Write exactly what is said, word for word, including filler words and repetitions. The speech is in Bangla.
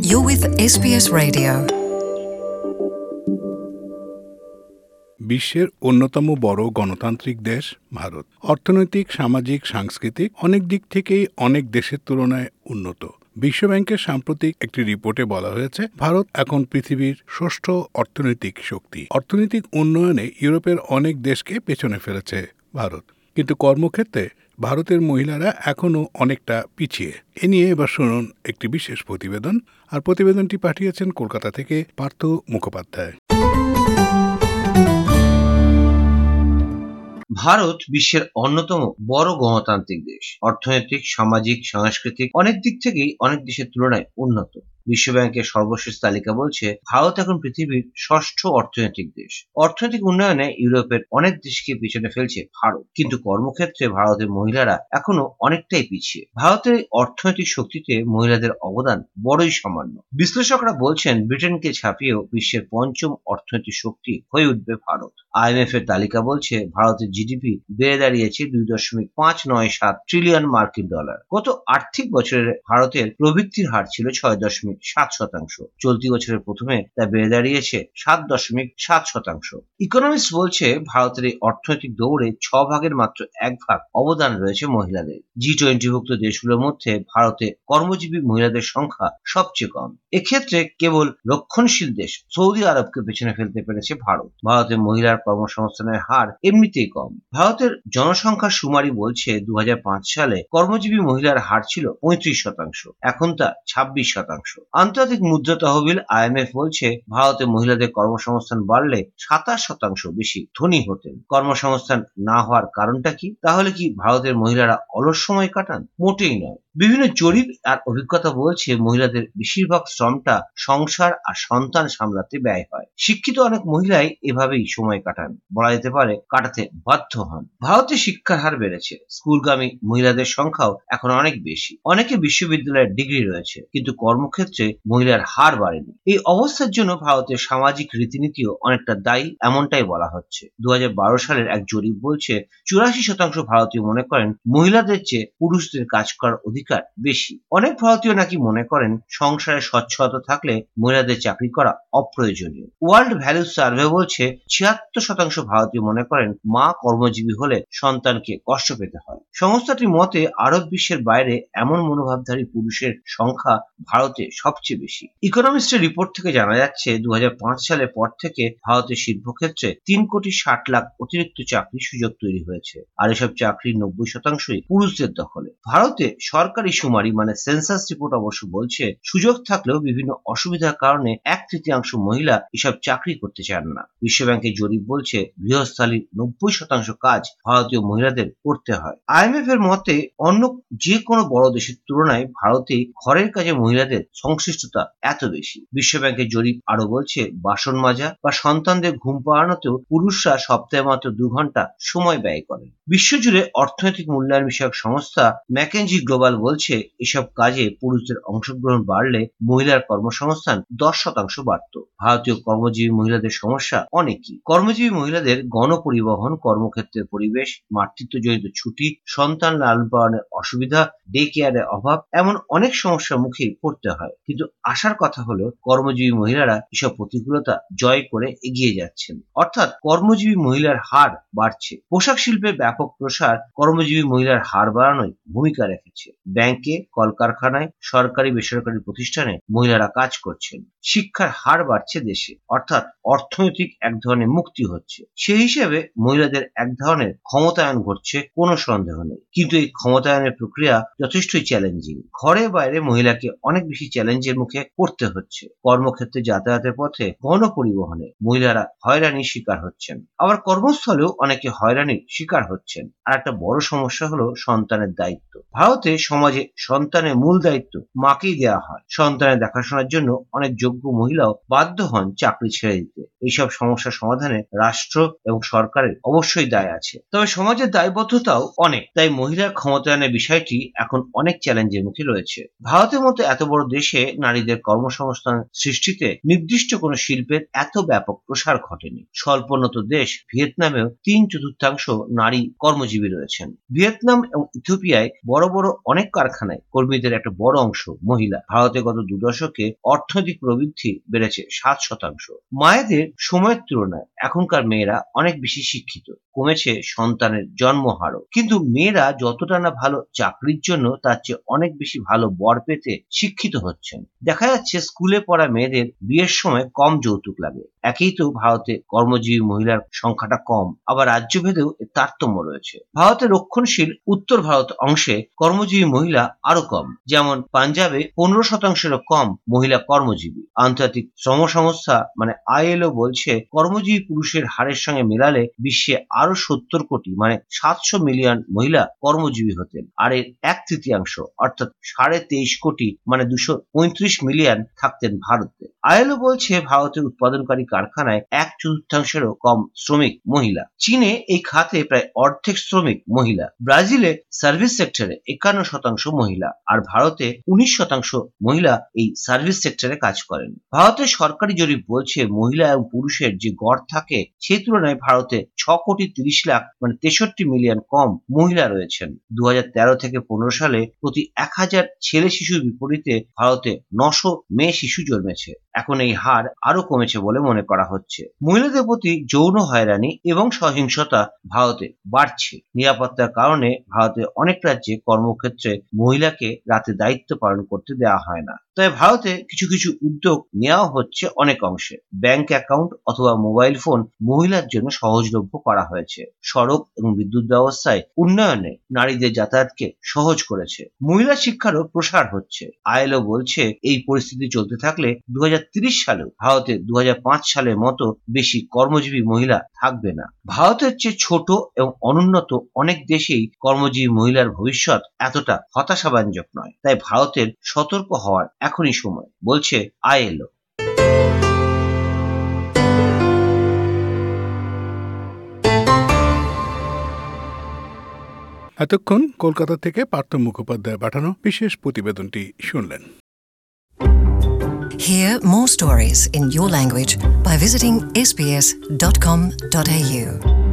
You're with S B S Radio. বিশ্বের অন্যতম বড় গণতান্ত্রিক দেশ ভারত। অর্থনৈতিক, সামাজিক, সাংস্কৃতিক অনেক দিক থেকেই অনেক দেশের তুলনায় উন্নত। বিশ্বব্যাংকের সাম্প্রতিক একটি রিপোর্টে বলা হয়েছে, ভারত এখন পৃথিবীর ষষ্ঠ অর্থনৈতিক শক্তি। অর্থনৈতিক উন্নয়নে ইউরোপের অনেক দেশকে পেছনে ফেলেছে ভারত, কিন্তু কর্মক্ষেত্রে ভারতের মহিলারা এখনও অনেকটা পিছিয়ে। এ নিয়ে এবার শুনুন একটি বিশেষ প্রতিবেদন। আর প্রতিবেদনটি পাঠিয়েছেন কলকাতা থেকে পার্থ মুখোপাধ্যায়। ভারত বিশ্বের অন্যতম বড় গণতান্ত্রিক দেশ। অর্থনৈতিক, সামাজিক, সাংস্কৃতিক অনেক দিক থেকেই অনেক দেশের তুলনায় উন্নত। বিশ্বব্যাংকের সর্বশেষ তালিকা বলছে, ভারত এখন পৃথিবীর ষষ্ঠ অর্থনৈতিক দেশ। অর্থনৈতিক উন্নয়নে ইউরোপের অনেক দেশকে পিছনে ফেলছে ভারত, কিন্তু কর্মক্ষেত্রে ভারতের মহিলারা এখনো অনেকটাই পিছিয়ে। ভারতের অর্থনৈতিক শক্তিতে মহিলাদের অবদান বড়ই সামান্য। বিশ্লেষকরা বলছেন, ব্রিটেনকে ছাপিয়েও বিশ্বের পঞ্চম অর্থনৈতিক শক্তি হয়ে উঠবে ভারত। আই এম এফ এর তালিকা বলছে, ভারতের জিডিপি বেড়ে দাঁড়িয়েছে দুই দশমিক পাঁচ নয় সাত ট্রিলিয়ন মার্কিন ডলার। গত আর্থিক বছরে ভারতের প্রবৃদ্ধির হার ছিল ছয় দশমিক সাত শতাংশ। চলতি বছরের প্রথমে তা বেড়ে দাঁড়িয়েছে সাত দশমিক সাত শতাংশ। ইকোনমিস্ট বলছে, ভারতের এই অর্থনৈতিক দৌড়ে ছ ভাগের মাত্র এক ভাগ অবদান রয়েছে মহিলাদের। জি টোয়েন্টিভুক্ত দেশগুলোর মধ্যে ভারতে কর্মজীবী মহিলাদের সংখ্যা সবচেয়ে কম। এক্ষেত্রে কেবল রক্ষণশীল দেশ সৌদি আরবকে পেছনে ফেলতে পেরেছে ভারত। ভারতের মহিলার কর্মসংস্থানের হার এমনিতেই কম। ভারতের জনসংখ্যার সুমারি বলছে, দু হাজার পাঁচ সালে কর্মজীবী মহিলার হার ছিল পঁয়ত্রিশ শতাংশ, এখন তা ছাব্বিশ শতাংশ। আন্তর্জাতিক মুদ্রা তহবিল আই এম এফ বলছে, ভারতে মহিলাদের কর্মসংস্থান বাড়লে সাতাশ শতাংশ বেশি ধনী হতেন। কর্মসংস্থান না হওয়ার কারণটা কি? তাহলে কি ভারতের মহিলারা অলস সময় কাটান? মোটেই নয়। বিভিন্ন জরিপ আর অভিজ্ঞতা বলছে, মহিলাদের বেশিরভাগ শ্রমটা সংসার আর সন্তান সামলাতে ব্যয় হয়। শিক্ষিত অনেক মহিলাই এভাবেই সময় কাটান, বলা যেতে পারে কাটাতে বাধ্য হন। ভারতে শিক্ষার হার বেড়েছে, স্কুলগামী মহিলাদের সংখ্যাও এখন অনেক বেশি। অনেকে বিশ্ববিদ্যালয়ের ডিগ্রি রয়েছে, কিন্তু কর্মক্ষেত্রে মহিলার হার বাড়েনি। এই অবস্থার জন্য ভারতের সামাজিক রীতিনীতিও অনেকটা দায়ী, এমনটাই বলা হচ্ছে। দু হাজার বারো সালের এক জরিপ বলছে, চুরাশি শতাংশ ভারতীয় মনে করেন মহিলাদের চেয়ে পুরুষদের কাজ করার অধিকার বেশি। অনেক ভারতীয় নাকি মনে করেন সংসারে স্বচ্ছতা থাকলে মহিলাদের চাকরি করা অপ্রয়োজনীয়। ওয়ার্ল্ড ভ্যালু সার্ভে বলছে, ছিয়াত্তর শতাংশ ভারতীয় মনে করেন মা কর্মজীবী হলে সন্তানকে কষ্ট পেতে হয়। সংস্থাটির মতে, আরব বিশ্বের বাইরে এমন মনোভাবধারী পুরুষের সংখ্যা ভারতে সবচেয়ে বেশি। ইকোনমিস্টের রিপোর্ট থেকে জানা যাচ্ছে, দু হাজার পাঁচ সালের পর থেকে ভারতের শিল্পক্ষেত্রে তিন কোটি ষাট লাখ অতিরিক্ত চাকরির সুযোগ তৈরি হয়েছে, আর এসব চাকরির নব্বই শতাংশই পুরুষদের দখলে। ভারতে সরকারি সুমারি মানে সেন্সাস রিপোর্ট অবশ্য বলছে, সুযোগ থাকলেও বিভিন্ন অসুবিধার কারণে এক তৃতীয়াংশ মহিলা এসব চাকরি করতে চান না। বিশ্বব্যাংকের জরিপ বলছে, গৃহস্থালীর নব্বই শতাংশ কাজ ভারতীয় মহিলাদের করতে হয়। আই এম এফ এর মতে, অন্য যে কোনো বড় দেশের তুলনায় ভারতে ঘরের কাজে মহিলাদের সংশ্লিষ্টতা এত বেশি। বিশ্বব্যাংকের জরিপ আরো বলছে, বাসন মাজা বা সন্তানদের ঘুম পাড়ানোতেও পুরুষরা সপ্তাহে মাত্র দু ঘন্টা সময় ব্যয় করেন। বিশ্বজুড়ে অর্থনৈতিক মূল্যায়ন বিষয়ক সংস্থা ম্যাকেনজি গ্লোবাল বলছে, এসব কাজে পুরুষদের অংশগ্রহণ বাড়লে মহিলার কর্মসংস্থান দশ শতাংশ বাড়ত। ভারতীয় কর্মজীবী মহিলাদের সমস্যা অনেকই। কর্মজীবী মহিলাদের গণপরিবহন, কর্মক্ষেত্রের পরিবেশ, মাতৃত্বজনিত ছুটি, সন্তান লালন পালনের অসুবিধা, ডে কেয়ারের অভাব, এমন অনেক সমস্যার মুখে পড়তে হয়। কিন্তু আশার কথা হলো, কর্মজীবী মহিলারা এসব প্রতিকূলতা জয় করে এগিয়ে যাচ্ছেন। অর্থাৎ কর্মজীবী মহিলার হার বাড়ছে। পোশাক শিল্পের ব্যাপক প্রসার কর্মজীবী মহিলার হার বাড়ানোয় ভূমিকা রেখেছে। ব্যাংকে, কলকারখানায়, সরকারি বেসরকারি প্রতিষ্ঠানে মহিলারা কাজ করছেন। শিক্ষার হার বাড়ছে দেশে, অর্থাৎ অর্থনৈতিক এক ধরনের মুক্তি হচ্ছে। সেই হিসেবে মহিলাদের এক ধরনের ক্ষমতায়ন ঘটছে, কোনো সন্দেহ নেই। কিন্তু এই ক্ষমতায়নের প্রক্রিয়া যথেষ্টই চ্যালেঞ্জিং। ঘরে বাইরে মহিলাকে অনেক বেশি চ্যালেঞ্জের মুখে পড়তে হচ্ছে। কর্মক্ষেত্রে যাতায়াতের পথে, গণপরিবহনে মহিলারা হয়রানির শিকার হচ্ছেন, আবার কর্মস্থলেও অনেকে হয়রানির শিকার হচ্ছেন। আর একটা বড় সমস্যা হলো সন্তানের দায়িত্ব। ভারতে সমাজে সন্তানের মূল দায়িত্ব মাকেই দেওয়া হয়। সন্তানের দেখাশোনার জন্য অনেক যোগ্য মহিলাও বাধ্য হন চাকরি ছেড়ে দিতে। এইসব সমস্যার সমাধানে রাষ্ট্র এবং সরকারের অবশ্যই দায় আছে, তবে সমাজের দায়বদ্ধতাও অনেক। তাই মহিলার ক্ষমতায়নের বিষয়টি এখন অনেক চ্যালেঞ্জের মুখে রয়েছে। ভারতের মতো এত বড় দেশে নারীদের কর্মসংস্থান সৃষ্টিতে নির্দিষ্ট কোনো শিল্পের এত ব্যাপক প্রসার ঘটেনি। স্বল্পোন্নত দেশ ভিয়েতনামেও তিন চতুর্থাংশ নারী কর্মজীবী রয়েছেন। ভিয়েতনাম এবং ইথিওপিয়ায় বড় বড় অনেক অনেক কারখানায় কর্মীদের একটা বড় অংশ মহিলা। ভারতে গত দু দশকে অর্থনৈতিক প্রবৃদ্ধি বেড়েছে সাত শতাংশ। মায়েদের সময়ের তুলনায় এখনকার মেয়েরা অনেক বেশি শিক্ষিত, কমেছে সন্তানের জন্মহারও। কিন্তু মেয়েরা যতটা না ভালো চাকরির জন্য তার চেয়ে অনেক বেশি ভালো বর পেতে শিক্ষিত হচ্ছেন। দেখা যাচ্ছে স্কুলে পড়া মেয়েদের বিয়ের সময় কম যৌতুক লাগে। একেই তো ভারতে কর্মজীবী মহিলার সংখ্যাটা কম, আবার রাজ্যভেদেও এর তারতম্য রয়েছে। ভারতের রক্ষণশীল উত্তর ভারত অংশে কর্মজীবী মহিলা আরো কম, যেমন পাঞ্জাবে পনেরো শতাংশেরও কম মহিলা কর্মজীবী। আন্তর্জাতিক শ্রম সংস্থা মানে আইএলও বলছে কর্মজীবী পুরুষের হারের সঙ্গে মেলালে বিশ্বে আরো সত্তর কোটি মানে সাতশো মিলিয়ন মহিলা কর্মজীবী হতেন, আর এর এক তৃতীয়াংশ অর্থাৎ সাড়ে তেইশ কোটি মানে দুশো পঁয়ত্রিশ মিলিয়ন থাকতেন ভারতে। আইএলও বলছে ভারতের উৎপাদনকারী কারখানায় এক চতুর্থাংশেরও কম শ্রমিক মহিলা। চীনে এই খাতে প্রায় অর্ধেক শ্রমিক মহিলা। ব্রাজিলে সার্ভিস সেক্টরে একান্ন শতাংশ মহিলা, আর ভারতে উনিশ শতাংশ মহিলা এই সার্ভিস সেক্টরে কাজ করেন। ভারতের সরকারি জরিপ বলছে মহিলা এবং পুরুষের যে গড় থাকে সেই তুলনায় ভারতে ছ কোটি তিরিশ লাখ মানে তেষট্টি মিলিয়ন কম মহিলা রয়েছেন। দু হাজার তেরো থেকে পনেরো সালে প্রতি এক হাজার ছেলে শিশুর বিপরীতে ভারতে নশো মেয়ে শিশু জন্মেছে। এখন এই হার আরো কমেছে বলে মনে করা হচ্ছে। মহিলাদের প্রতি যৌন হয়রানি এবং সহিংসতা ভারতে বাড়ছে। নিরাপত্তার কারণে ভারতে অনেক রাজ্যে কর্মক্ষেত্রে মহিলাকে রাতে দায়িত্ব পালন করতে দেওয়া হয় না। তবে ভারতে কিছু কিছু উদ্যোগ নেওয়া হচ্ছে অনেক অংশে। ব্যাংক অ্যাকাউন্ট অথবা মোবাইল ফোন মহিলার জন্য সহজলভ্য করা হয়েছে। সড়ক এবং বিদ্যুৎ ব্যবস্থায় উন্নয়নে নারীদের যাতায়াতকে সহজ করেছে। মহিলা শিক্ষারও প্রসার হচ্ছে। আইএলও বলছে এই পরিস্থিতি চলতে থাকলে দু হাজার তিরিশ সালেও ভারতে দু হাজার পাঁচ সালের মতো বেশি কর্মজীবী মহিলা থাকবে না। ভারতের চেয়ে ছোট এবং অনুন্নত অনেক দেশেই কর্মজীবী মহিলার ভবিষ্যৎ এতটা হতাশাব্যঞ্জক নয়। তাই ভারতের সতর্ক হওয়ার এখনই সময়, বলছে আইএলও। এতক্ষণ কলকাতা থেকে পার্থ মুখোপাধ্যায় পাঠানো বিশেষ প্রতিবেদনটি শুনলেন। Hear more stories in your language by visiting s b s dot com dot a u.